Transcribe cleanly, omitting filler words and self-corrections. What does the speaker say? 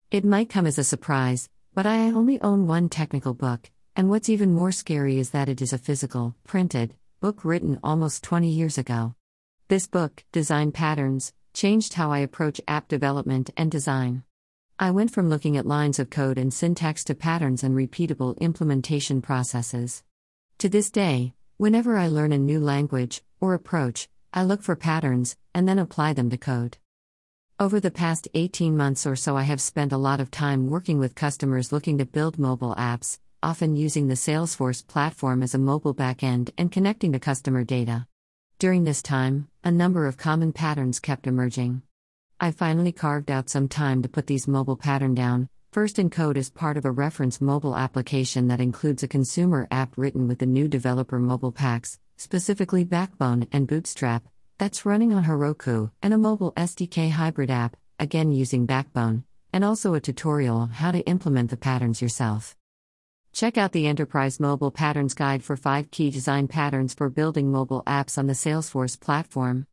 It might come as a surprise, but I only own one technical book, and what's even more scary is that it is a physical, printed, book written almost 20 years ago. This book, Design Patterns, changed how I approach app development and design. I went from looking at lines of code and syntax to patterns and repeatable implementation processes. To this day, whenever I learn a new language or approach, I look for patterns and then apply them to code. Over the past 18 months or so, I have spent a lot of time working with customers looking to build mobile apps, often using the Salesforce platform as a mobile backend and connecting to customer data. During this time, a number of common patterns kept emerging. I finally carved out some time to put these mobile patterns down, first in code as part of a reference mobile application that includes a consumer app written with the new developer mobile packs, specifically Backbone and Bootstrap, that's running on Heroku, and a mobile SDK hybrid app, again using Backbone, and also a tutorial on how to implement the patterns yourself. Check out the Enterprise Mobile Patterns Guide for 5 key design patterns for building mobile apps on the Salesforce platform.